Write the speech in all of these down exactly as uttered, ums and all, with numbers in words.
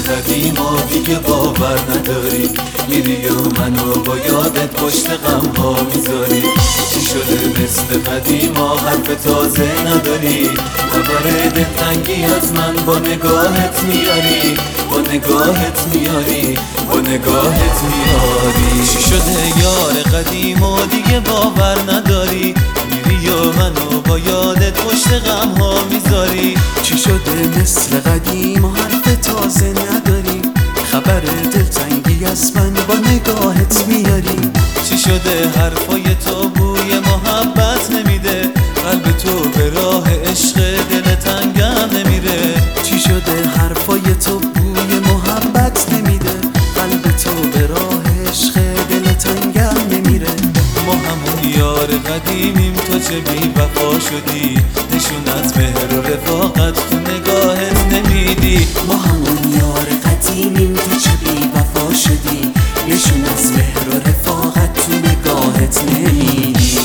قدیما دیگه باور نداری، میری و منو با یادت پشت غم ها میذاری. چی شده مثل قدیما حرف تازه نداری، خبر دلتنگی از من با نگاهت میاری، با نگاهت میاری، با نگاهت میاری. چی شده یار قدیما دیگه باور نداری، میری و منو با یادت پشت غم ها میذاری. چی شده مثل قدیم و حرف تازه نداری، خبر دلتنگی از من با نگاهت میاری. چی شده حرفای تو بوی محبت نمیده، قلب تو به راه عشق دل تنگم نمیره. چی شده حرفای تو بوی محبت نمیده، قلب تو به راه عشق دل تنگم نمیره. ما همون یار قدیمیم، تو چه بی وفا شدی، نشون از مهر و رفاقت تو نگاهت نمیدی. ما همون یار قدیمیم، تو چه بی وفا شدی، نشون از مهر و رفاقت تو نگاهت نمیدی.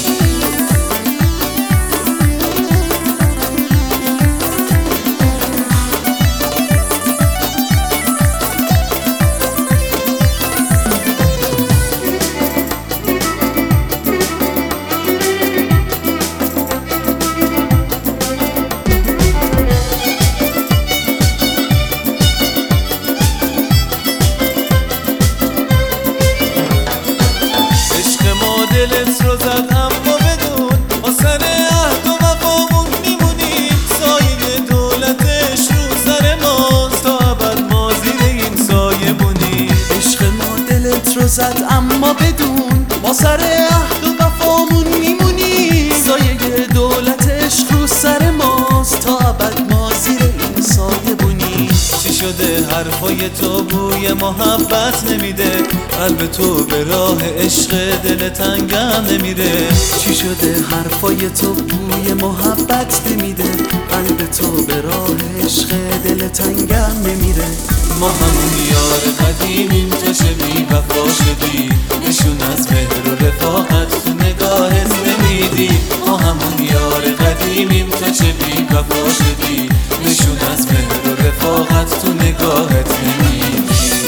دلت رو زد اما بدون، ما سر عهد و وفامون میمونیم. سایه دولتش رو سر ماست، تا ابد ما زیر این سایه بونیم. عشق ما دلت رو زد اما بدون، ما سر عهد و وفامون میمونیم. سایه دولت عشق رو سر ماست، تا ابد ما زیر این سایه بونیم. چی شده حرفای تو بوی محبت نمیده، قلب تو به راه عشق دل تنگم نمیره. چی شده حرفای تو بوی محبت نمیده، قلب تو به راه عشق دل تنگم نمیره. ما همون یار قدیمیم، تو چه بی وفا شدی، نشون از مهر و رفاقت تو نگاهت نمیدی. ما همون یار قدیمیم، تو چه بی وفا شدی، نشون از مهر و رفاقت تو نگاهت نمیدی.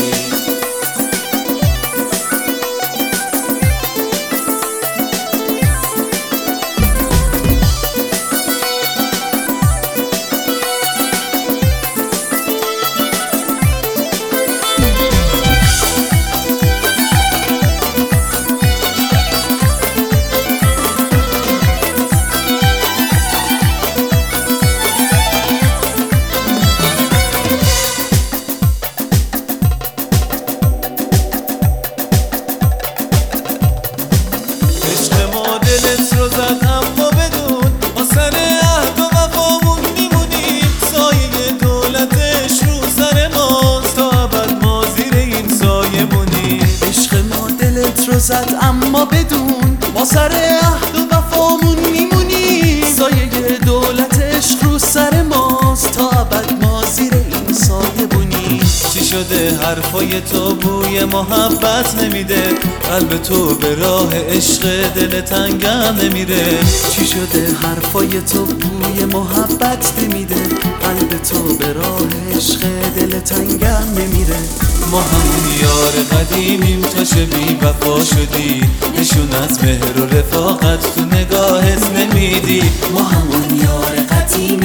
دلت رو زد اما بدون، ما سر عهد و وفامون میمونیم. سایه دولتش رو سر ماست، تا ابد ما زیر این سایه بونیم. عشق ما دلت رو زد اما بدون، ما سر عهد و وفامون میمونیم. سایه دولت عشق رو سر ماست، تا ابد ما زیر این سایه بونیم. چی شده حرفای تو بوی محبت نمیده، قلب تو به راه عشق دل تنگم نمیره. چی شده حرفای تو بوی محبت نمیده، قلب تو به راه عشق دل تنگم نمیره. ما همون یار قدیمیم، تو چه بی وفا شدی، نشون از مهر و رفاقت تو نگاهت نمیدی. ما همون یار قدیم